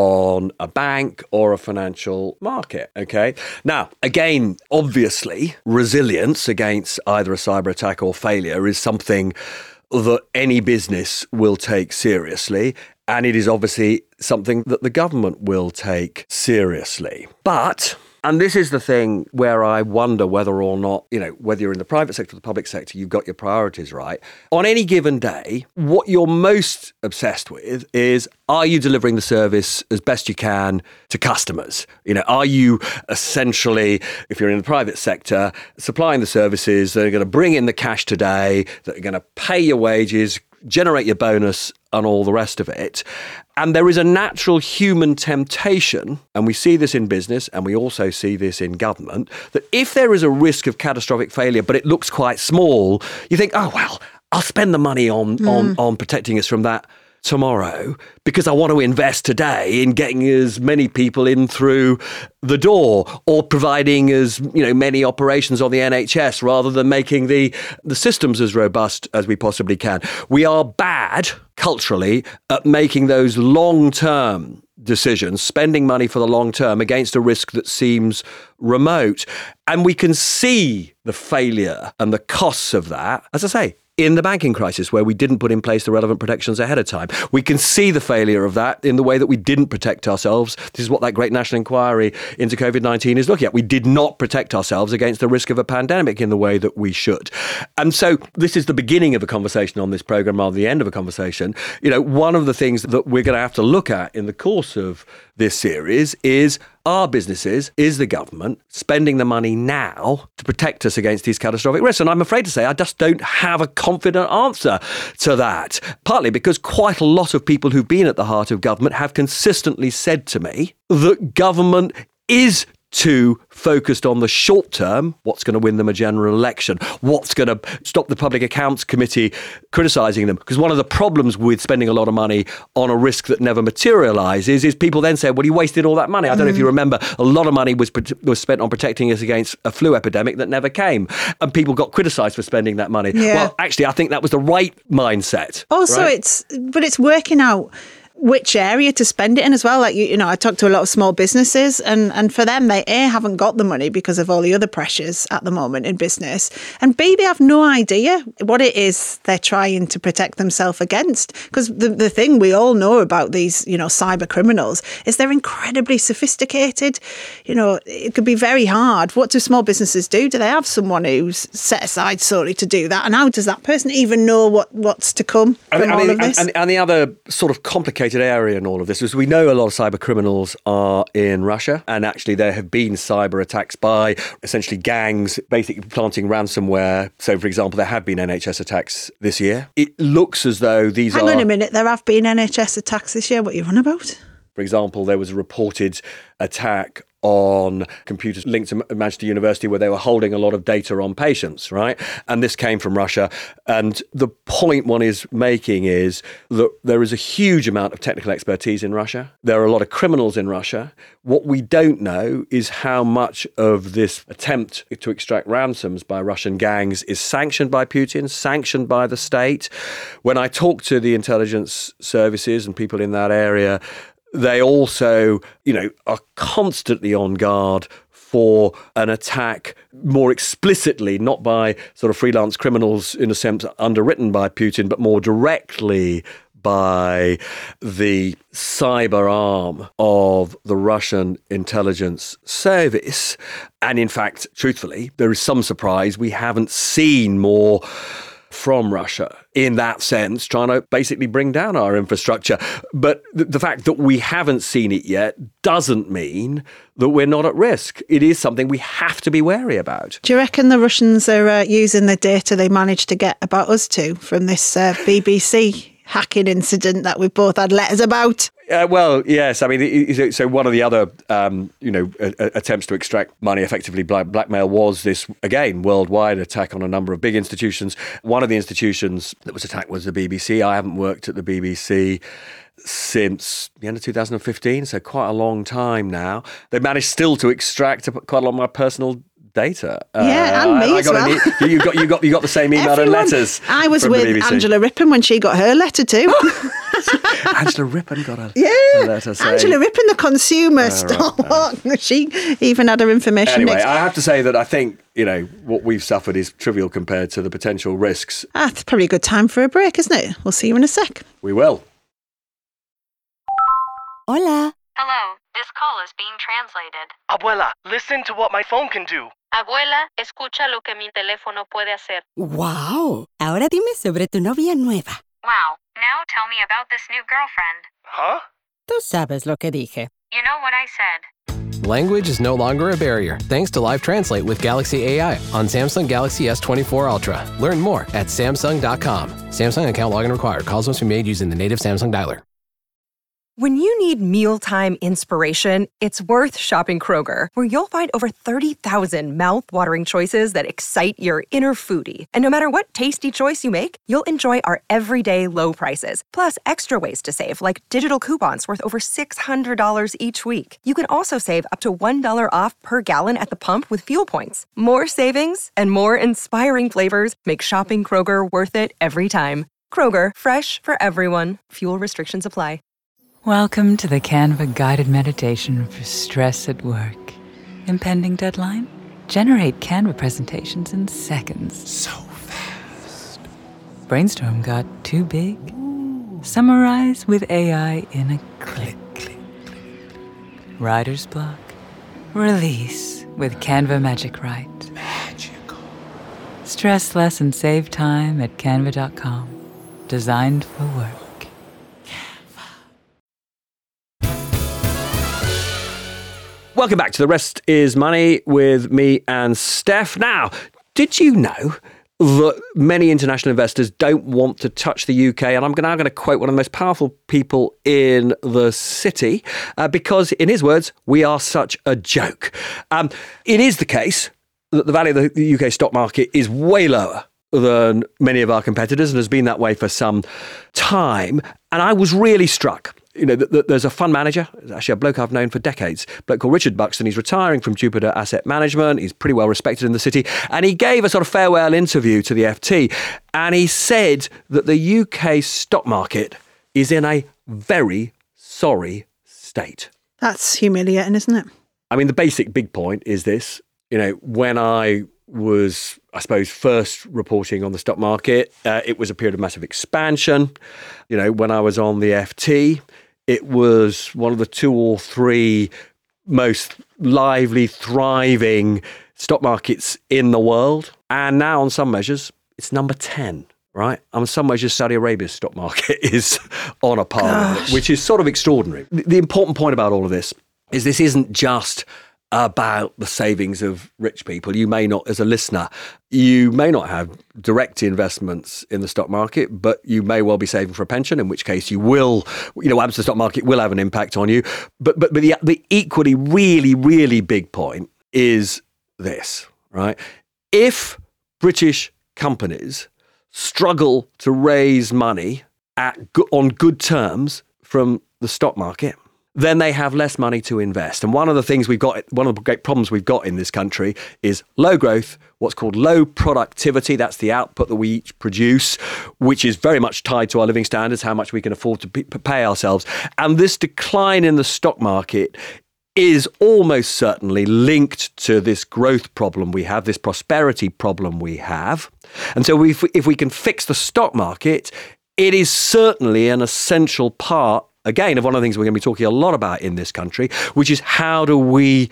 on a bank or a financial market, okay? Now, again, obviously, resilience against either a cyber attack or failure is something that any business will take seriously. And it is obviously something that the government will take seriously. But, and this is the thing where I wonder whether or not, you know, whether you're in the private sector or the public sector, you've got your priorities right. On any given day, what you're most obsessed with is, are you delivering the service as best you can to customers? You know, are you essentially, if you're in the private sector, supplying the services that are going to bring in the cash today, that are going to pay your wages, generate your bonus and all the rest of it? And there is a natural human temptation, and we see this in business and we also see this in government, that if there is a risk of catastrophic failure, but it looks quite small, you think, oh, well, I'll spend the money on, mm. on, on protecting us from that tomorrow because I want to invest today in getting as many people in through the door or providing as, you know, many operations on the N H S rather than making the the systems as robust as we possibly can. We are bad culturally at making those long-term decisions, spending money for the long term against a risk that seems remote. And we can see the failure and the costs of that, as I say, in the banking crisis, where we didn't put in place the relevant protections ahead of time. We can see the failure of that in the way that we didn't protect ourselves. This is what that great national inquiry into COVID nineteen is looking at. We did not protect ourselves against the risk of a pandemic in the way that we should. And so this is the beginning of a conversation on this programme rather than the end of a conversation. You know, one of the things that we're going to have to look at in the course of this series is, are businesses, is the government spending the money now to protect us against these catastrophic risks? And I'm afraid to say I just don't have a confident answer to that, partly because quite a lot of people who've been at the heart of government have consistently said to me that government is too focused on the short term, what's going to win them a general election, what's going to stop the Public Accounts Committee criticising them. Because one of the problems with spending a lot of money on a risk that never materialises is people then say, well, you wasted all that money. I don't mm. know if you remember, a lot of money was was spent on protecting us against a flu epidemic that never came. And people got criticised for spending that money. Yeah. Well, actually, I think that was the right mindset. Also, right? it's, but it's working out which area to spend it in as well. Like, you, you know, I talked to a lot of small businesses and, and for them, they A, haven't got the money because of all the other pressures at the moment in business. And B, they have no idea what it is they're trying to protect themselves against. Because the, the thing we all know about these, you know, cyber criminals is they're incredibly sophisticated. You know, it could be very hard. What do small businesses do? Do they have someone who's set aside solely to do that? And how does that person even know what, what's to come from and, all and, of this? And, and the other sort of complicated area in all of this is we know a lot of cyber criminals are in Russia, and actually there have been cyber attacks by essentially gangs basically planting ransomware. So, for example, there have been N H S attacks this year. It looks as though these Hang are... Hang on a minute, there have been N H S attacks this year. What are you on about? For example, there was a reported attack on computers linked to Manchester University where they were holding a lot of data on patients, right? And this came from Russia. And the point one is making is that there is a huge amount of technical expertise in Russia. There are a lot of criminals in Russia. What we don't know is how much of this attempt to extract ransoms by Russian gangs is sanctioned by Putin, sanctioned by the state. When I talk to the intelligence services and people in that area, they also, you know, are constantly on guard for an attack more explicitly, not by sort of freelance criminals in a sense underwritten by Putin, but more directly by the cyber arm of the Russian intelligence service. And in fact, truthfully, there is some surprise we haven't seen more from Russia in that sense, trying to basically bring down our infrastructure. But th- the fact that we haven't seen it yet doesn't mean that we're not at risk. It is something we have to be wary about. Do you reckon the Russians are uh, using the data they managed to get about us too from this uh, B B C hacking incident that we've both had letters about. Uh, well, yes. I mean, so one of the other, um, you know, attempts to extract money, effectively blackmail, was this, again, worldwide attack on a number of big institutions. One of the institutions that was attacked was the B B C. I haven't worked at the B B C since the end of two thousand fifteen, so quite a long time now. They managed still to extract quite a lot of my personal data. Yeah, uh, and me I, I as got well. E- you got you got you got the same email Everyone. and letters. I was with Angela Rippon when she got her letter too. Angela Rippon got a, yeah, a letter saying, Angela Rippon, the consumer uh, stalk. Right. She even had her information. Anyway, mixed. I have to say that I think, you know, what we've suffered is trivial compared to the potential risks. Ah, it's probably a good time for a break, isn't it? We'll see you in a sec. We will. Hola. Hello, this call is being translated. Abuela, listen to what my phone can do. Abuela, escucha lo que mi teléfono puede hacer. Wow. Ahora dime sobre tu novia nueva. Wow, now tell me about this new girlfriend. Huh? Tú sabes lo que dije. You know what I said. Language is no longer a barrier thanks to Live Translate with Galaxy A I on Samsung Galaxy S twenty-four Ultra. Learn more at Samsung dot com. Samsung account login required. Calls must be made using the native Samsung dialer. When you need mealtime inspiration, it's worth shopping Kroger, where you'll find over thirty thousand mouth-watering choices that excite your inner foodie. And no matter what tasty choice you make, you'll enjoy our everyday low prices, plus extra ways to save, like digital coupons worth over six hundred dollars each week. You can also save up to one dollar off per gallon at the pump with fuel points. More savings and more inspiring flavors make shopping Kroger worth it every time. Kroger, fresh for everyone. Fuel restrictions apply. Welcome to the Canva guided meditation for stress at work. Impending deadline? Generate Canva presentations in seconds. So fast. Brainstorm got too big? Ooh. Summarize with A I in a click. click, click. Writer's block? Release with Canva Magic Write. Magical. Stress less and save time at canva dot com. Designed for work. Welcome back to The Rest is Money with me and Steph. Now, did you know that many international investors don't want to touch the U K? And I'm now going to quote one of the most powerful people in the city uh, because, in his words, we are such a joke. Um, it is the case that the value of the U K stock market is way lower than many of our competitors and has been that way for some time. And I was really struck. You know, th- th- there's a fund manager, actually a bloke I've known for decades, a bloke called Richard Buxton. He's retiring from Jupiter Asset Management. He's pretty well respected in the city. And he gave a sort of farewell interview to the F T. And he said that the U K stock market is in a very sorry state. That's humiliating, isn't it? I mean, the basic big point is this. You know, when I was, I suppose, first reporting on the stock market, uh, it was a period of massive expansion. You know, when I was on the F T, it was one of the two or three most lively, thriving stock markets in the world. And now, on some measures, it's number ten, right? On some measures, Saudi Arabia's stock market is on a par with it, which is sort of extraordinary. The, the important point about all of this is this isn't just about the savings of rich people. You may not, as a listener, you may not have direct investments in the stock market, but you may well be saving for a pension, in which case you will, you know, what happens to the stock market will have an impact on you. But but but the, the equally really, really big point is this, right? If British companies struggle to raise money at on good terms from the stock market, then they have less money to invest. And one of the things we've got, one of the great problems we've got in this country is low growth, what's called low productivity. That's the output that we each produce, which is very much tied to our living standards, how much we can afford to pay ourselves. And this decline in the stock market is almost certainly linked to this growth problem we have, this prosperity problem we have. And so if, if we can fix the stock market, it is certainly an essential part, again, of one of the things we're going to be talking a lot about in this country, which is how do we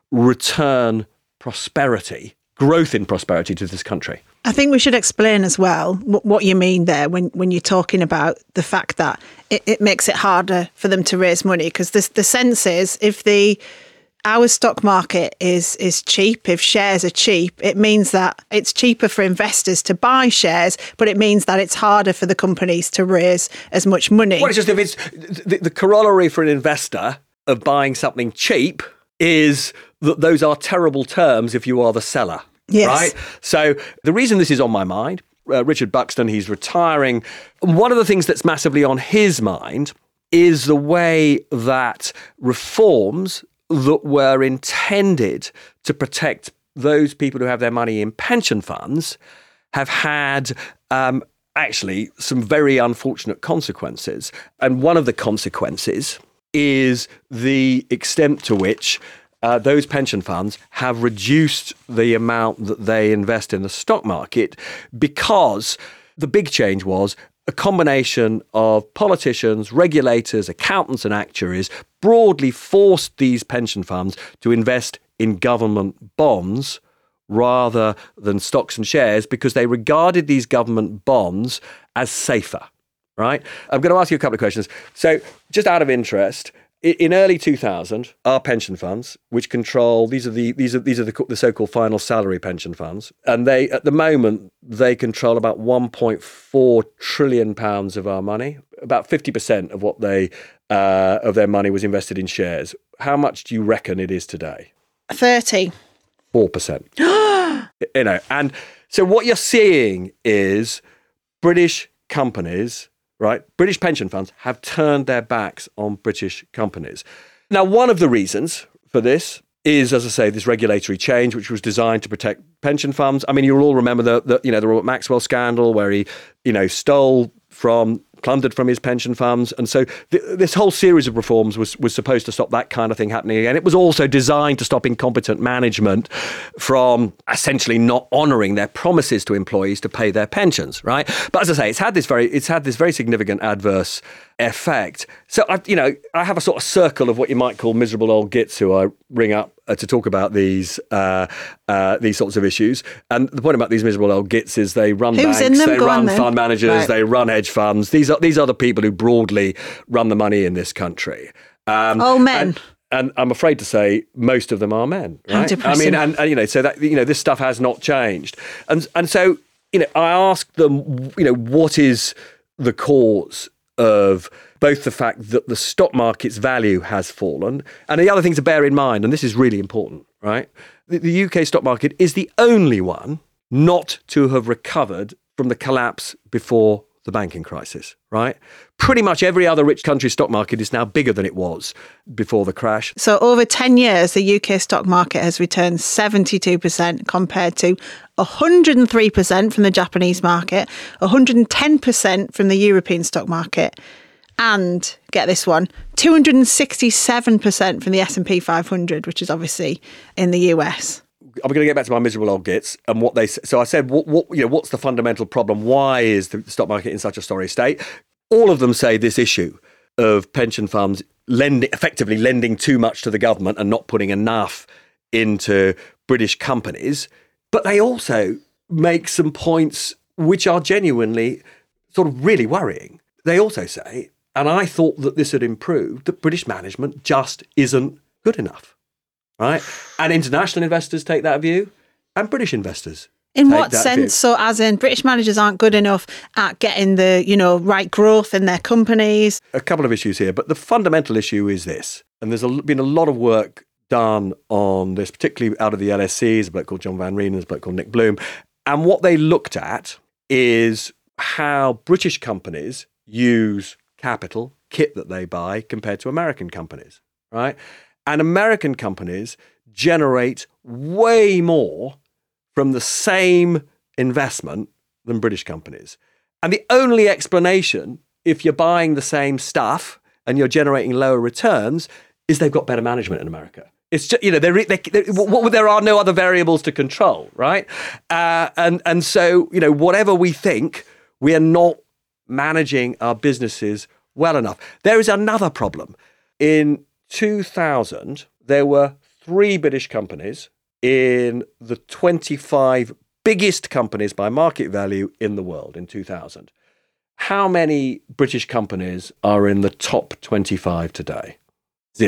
return prosperity, growth in prosperity to this country? I think we should explain as well what you mean there when, when you're talking about the fact that it, it makes it harder for them to raise money, because the, the sense is if the our stock market is is cheap, if shares are cheap, it means that it's cheaper for investors to buy shares, but it means that it's harder for the companies to raise as much money. Well, it's just if it's the, the corollary for an investor of buying something cheap is that those are terrible terms if you are the seller. Yes. Right? So the reason this is on my mind, uh, Richard Buxton, he's retiring. One of the things that's massively on his mind is the way that reforms that were intended to protect those people who have their money in pension funds have had um, actually some very unfortunate consequences. And one of the consequences is the extent to which uh, those pension funds have reduced the amount that they invest in the stock market, because the big change was a combination of politicians, regulators, accountants and actuaries broadly forced these pension funds to invest in government bonds rather than stocks and shares, because they regarded these government bonds as safer, right? I'm going to ask you a couple of questions. So just out of interest, in early two thousand, our pension funds, which control, these are the these are these are the, the so-called final salary pension funds, and they at the moment they control about one point four trillion pounds of our money. About fifty percent of what they uh, of their money was invested in shares. How much do you reckon it is today? thirty. Four percent. You know, and so what you're seeing is British companies. Right, British pension funds have turned their backs on British companies. Now, one of the reasons for this is, as I say, this regulatory change, which was designed to protect pension funds. I mean, you'll all remember the, the you know, the Robert Maxwell scandal, where he, you know, stole from, plundered from his pension funds. And so th- this whole series of reforms was, was supposed to stop that kind of thing happening again. It was also designed to stop incompetent management from essentially not honouring their promises to employees to pay their pensions, right? But as I say, it's had this very, it's had this very significant adverse effect. So, I, you know, I have a sort of circle of what you might call miserable old gits who I ring up uh, to talk about these uh, uh, these sorts of issues. And the point about these miserable old gits is they run Who's banks, in them? they Go run on, then. fund managers, Right. they run hedge funds. These are these are the people who broadly run the money in this country. Um, All men. And, and I'm afraid to say most of them are men. How Right? I depressing. mean, and, and you know, so that you know, this stuff has not changed. And and so you know, I asked them, you know, what is the cause of both the fact that the stock market's value has fallen, and the other thing to bear in mind, and this is really important, right? The, the U K stock market is the only one not to have recovered from the collapse before the banking crisis, right? Pretty much every other rich country's stock market is now bigger than it was before the crash. So over ten years, the U K stock market has returned seventy-two percent compared to one hundred three percent from the Japanese market, one hundred ten percent from the European stock market, and, get this one, two hundred sixty-seven percent from the S and P five hundred, which is obviously in the U S. I'm going to get back to my miserable old gits and what they. So I said, what, what, you know, what's the fundamental problem? Why is the stock market in such a sorry state? All of them say this issue of pension funds lending, effectively lending too much to the government and not putting enough into British companies. But they also make some points which are genuinely sort of really worrying. They also say, and I thought that this had improved, that British management just isn't good enough. Right? And international investors take that view, and British investors. In take what that sense? view. So as in British managers aren't good enough at getting the, you know, right growth in their companies? A couple of issues here, but the fundamental issue is this, and there's a, been a lot of work done on this, particularly out of the L S E. There's a bloke called John Van Reen, there's a bloke called Nick Bloom, and what they looked at is how British companies use capital, kit that they buy, compared to American companies, right? And American companies generate way more from the same investment than British companies. And the only explanation, if you're buying the same stuff and you're generating lower returns, is they've got better management in America. It's just, you know, they're, they, they, what, there are no other variables to control, right? Uh, and, and so, you know, whatever we think, we are not managing our businesses well enough. There is another problem. In two thousand, there were three British companies in the twenty-five biggest companies by market value in the world in two thousand. How many British companies are in the top twenty-five today? Zero.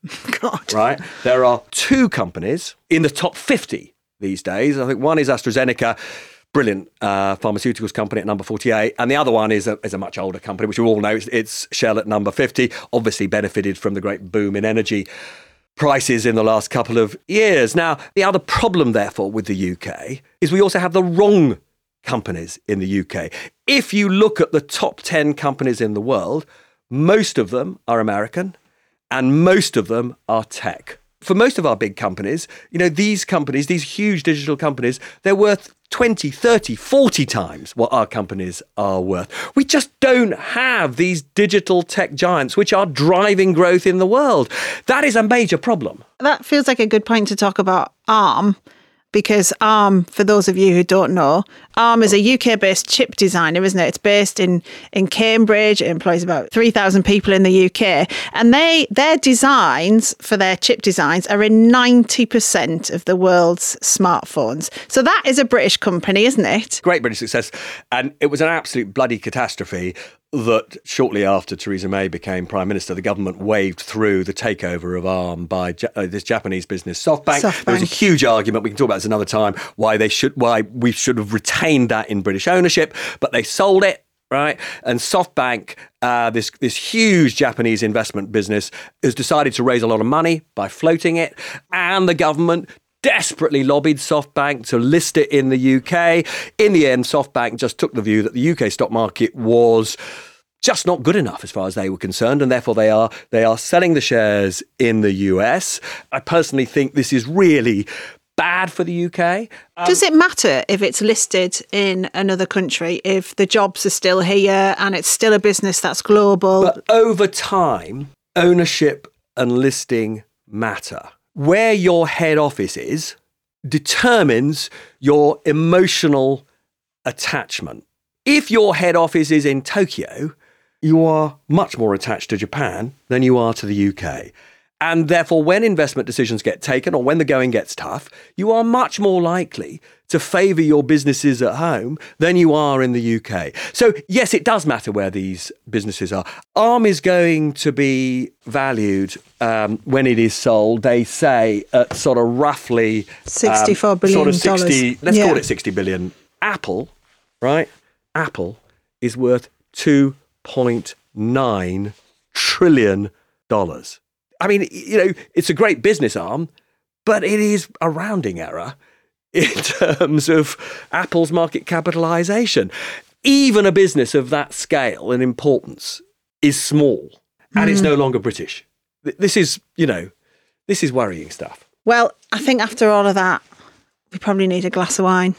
God. Right? There are two companies in the top fifty these days. I think one is AstraZeneca, brilliant uh, pharmaceuticals company at number forty-eight. And the other one is a, is a much older company, which we all know. It's, it's Shell at number fifty, obviously benefited from the great boom in energy prices in the last couple of years. Now, the other problem, therefore, with the U K is we also have the wrong companies in the U K. If you look at the top ten companies in the world, most of them are American and most of them are tech. For most of our big companies, you know, these companies, these huge digital companies, they're worth twenty, thirty, forty times what our companies are worth. We just don't have these digital tech giants which are driving growth in the world. That is a major problem. That feels like a good point to talk about ARM, because ARM, for those of you who don't know, ARM is a U K-based chip designer, isn't it? It's based in, in Cambridge. It employs about three thousand people in the U K. And they their designs for their chip designs are in ninety percent of the world's smartphones. So that is a British company, isn't it? Great British success. And it was an absolute bloody catastrophe that shortly after Theresa May became Prime Minister, the government waved through the takeover of ARM by ja- uh, this Japanese business, SoftBank. SoftBank. There was a huge argument, we can talk about this another time, why they should, why we should have retained that in British ownership, but they sold it. Right. And SoftBank, uh, this this huge Japanese investment business, has decided to raise a lot of money by floating it. And the government desperately lobbied SoftBank to list it in the U K. In the end, SoftBank just took the view that the U K stock market was just not good enough as far as they were concerned, and therefore they are they are selling the shares in the U S. I personally think this is really bad for the U K. Um, Does it matter if it's listed in another country, if the jobs are still here and it's still a business that's global? But over time, ownership and listing matter. Where your head office is determines your emotional attachment. If your head office is in Tokyo, you are much more attached to Japan than you are to the U K. And therefore, when investment decisions get taken or when the going gets tough, you are much more likely to favour your businesses at home than you are in the U K. So, yes, it does matter where these businesses are. ARM is going to be valued um, when it is sold, they say, at sort of roughly sixty-four um, billion sort of sixty, let's yeah. call it sixty billion. Apple, right? Apple is worth two point nine trillion dollars. I mean, you know, it's a great business arm, but it is a rounding error in terms of Apple's market capitalization. Even a business of that scale and importance is small, and mm. it's no longer British. This is, you know, this is worrying stuff. Well, I think after all of that, we probably need a glass of wine.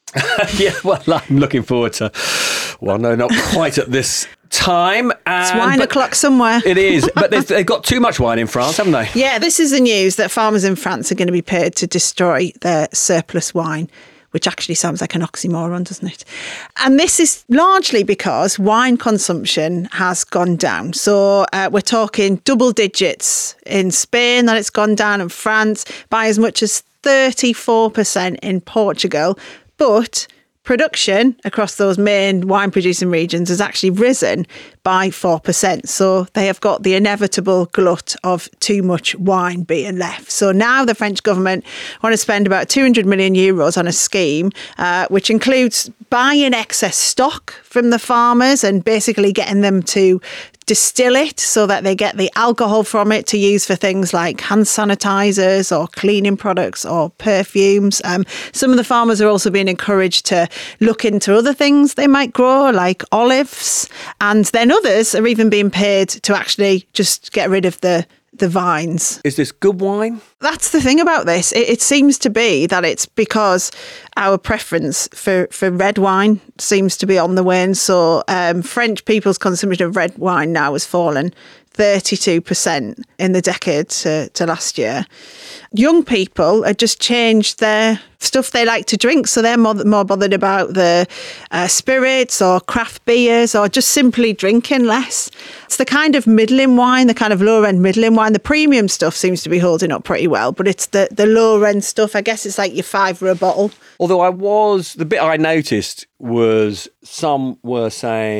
Yeah, well, I'm looking forward to, well, no, not quite at this time. It's wine o'clock somewhere. It is, but they've, they've got too much wine in France, haven't they? Yeah, this is the news that farmers in France are going to be paid to destroy their surplus wine, which actually sounds like an oxymoron, doesn't it? And this is largely because wine consumption has gone down. So uh, we're talking double digits in Spain that it's gone down, in France by as much as thirty-four percent in Portugal. But production across those main wine producing regions has actually risen by four percent. So they have got the inevitable glut of too much wine being left. So now the French government want to spend about two hundred million euros on a scheme, uh, which includes buying excess stock from the farmers and basically getting them to distill it so that they get the alcohol from it to use for things like hand sanitizers or cleaning products or perfumes. Um, some of the farmers are also being encouraged to look into other things they might grow, like olives. And then others are even being paid to actually just get rid of the the vines. Is this good wine? That's the thing about this. It, it seems to be that it's because our preference for, for red wine seems to be on the wane. So um, French people's consumption of red wine now has fallen thirty-two percent in the decade to, to last year. Young people have just changed their stuff they like to drink. So they're more, more bothered about the uh, spirits or craft beers or just simply drinking less. It's the kind of middling wine, the kind of lower end middling wine. The premium stuff seems to be holding up pretty well, but it's the, the lower end stuff. I guess it's like your five for a bottle. Although I was, the bit I noticed was some were saying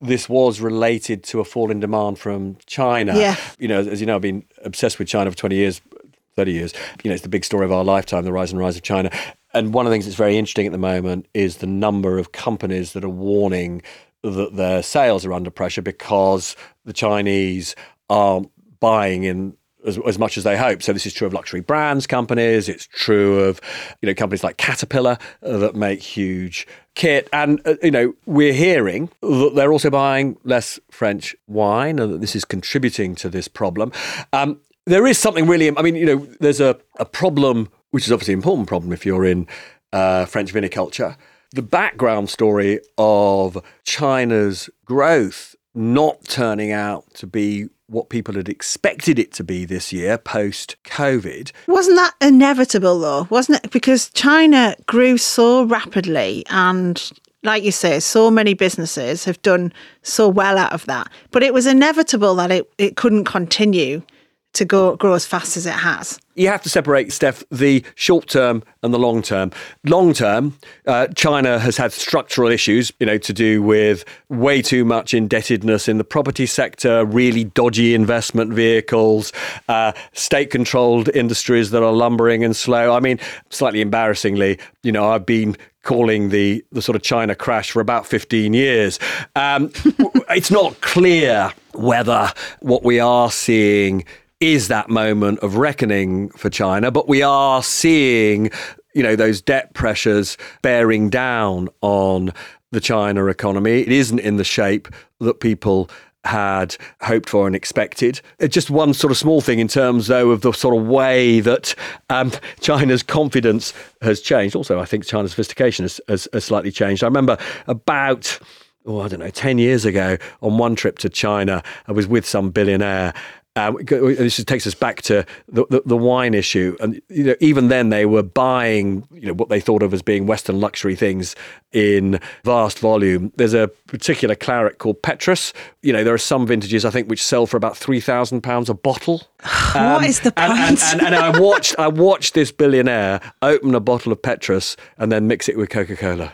this was related to a fall in demand from China. Yeah. You know, as you know, I've been obsessed with China for twenty years, thirty years. You know, it's the big story of our lifetime, the rise and rise of China. And one of the things that's very interesting at the moment is the number of companies that are warning that their sales are under pressure because the Chinese aren't buying in as, as much as they hope. So this is true of luxury brands companies. It's true of, you know, companies like Caterpillar uh, that make huge kit. And, uh, you know, we're hearing that they're also buying less French wine and that this is contributing to this problem. Um, there is something really, I mean, you know, there's a, a problem, which is obviously an important problem if you're in uh, French viniculture. The background story of China's growth not turning out to be what people had expected it to be this year post-COVID. Wasn't that inevitable though? Wasn't it? Because China grew so rapidly and, like you say, so many businesses have done so well out of that. But it was inevitable that it, it couldn't continue to go grow as fast as it has. You have to separate, Steph, the short term and the long term. Long term, uh, China has had structural issues, you know, to do with way too much indebtedness in the property sector, really dodgy investment vehicles, uh, state-controlled industries that are lumbering and slow. I mean, slightly embarrassingly, you know, I've been calling the the sort of China crash for about fifteen years. Um, it's not clear whether what we are seeing is that moment of reckoning for China, but we are seeing, you know, those debt pressures bearing down on the China economy. It isn't in the shape that people had hoped for and expected. It's just one sort of small thing in terms, though, of the sort of way that um, China's confidence has changed. Also, I think China's sophistication has, has, has slightly changed. I remember about, oh, I don't know, ten years ago on one trip to China, I was with some billionaire. Um, this just takes us back to the, the, the wine issue. And you know, even then they were buying, you know, what they thought of as being Western luxury things in vast volume. There's a particular claret called Petrus. You know, there are some vintages, I think, which sell for about three thousand pounds a bottle. Um, what is the point? And, and, and, and I watched I watched this billionaire open a bottle of Petrus and then mix it with Coca-Cola.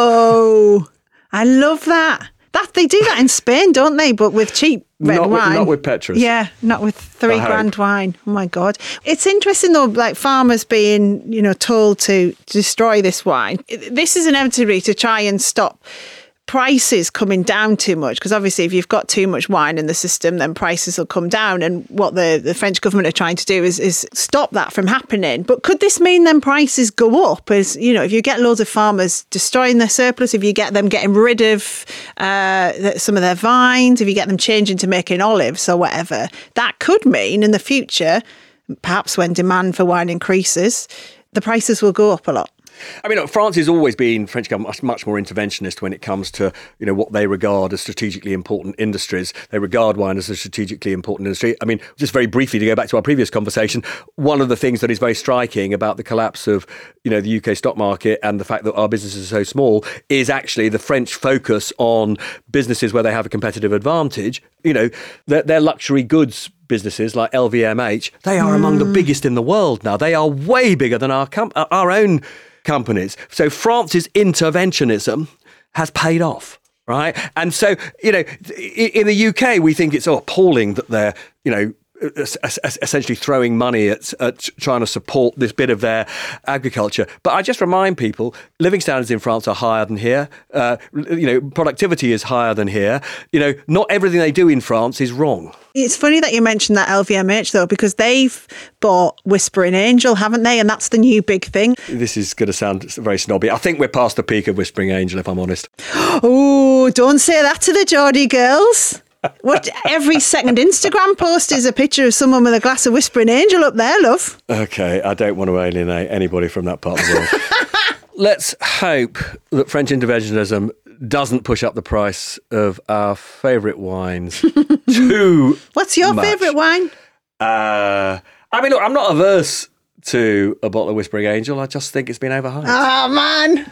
Whoa. I love that. That they do that in Spain, don't they? But with cheap red not wine. With, not with Petrus. Yeah, not with three I grand hope. wine. Oh my God. It's interesting though, like farmers being, you know, told to destroy this wine. This is inevitably to try and stop prices coming down too much, because obviously if you've got too much wine in the system, then prices will come down. And what the, the French government are trying to do is, is stop that from happening. But could this mean then prices go up? As you know, if you get loads of farmers destroying their surplus, if you get them getting rid of uh, some of their vines, if you get them changing to making olives or whatever, that could mean in the future, perhaps when demand for wine increases, the prices will go up a lot. I mean, look, France has always been, French government, much, much more interventionist when it comes to, you know, what they regard as strategically important industries. They regard wine as a strategically important industry. I mean, just very briefly to go back to our previous conversation, one of the things that is very striking about the collapse of, you know, the U K stock market and the fact that our businesses are so small is actually the French focus on businesses where they have a competitive advantage. You know, their, their luxury goods businesses like L V M H, they are mm. among the biggest in the world now. They are way bigger than our com- our own companies. So France's interventionism has paid off, right? And so, you know, in the U K, we think it's oh, appalling that they're, you know, essentially throwing money at, at trying to support this bit of their agriculture. But I just remind people, living standards in France are higher than here. Uh, you know, productivity is higher than here. You know, not everything they do in France is wrong. It's funny that you mentioned that L V M H, though, because they've bought Whispering Angel, haven't they? And that's the new big thing. This is going to sound very snobby. I think we're past the peak of Whispering Angel, if I'm honest. Oh, don't say that to the Geordie girls. What, every second Instagram post is a picture of someone with a glass of Whispering Angel up there, love. Okay, I don't want to alienate anybody from that part of the world. Let's hope that French interventionism doesn't push up the price of our favourite wines too What's your much. favourite wine? Uh, I mean, look, I'm not averse to a bottle of Whispering Angel. I just think it's been overhyped. Oh, man.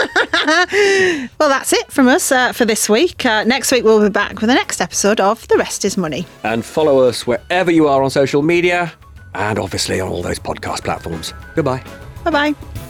Well, that's it from us uh, for this week. Uh, next week, we'll be back with the next episode of The Rest is Money. And follow us wherever you are on social media and obviously on all those podcast platforms. Goodbye. Bye-bye.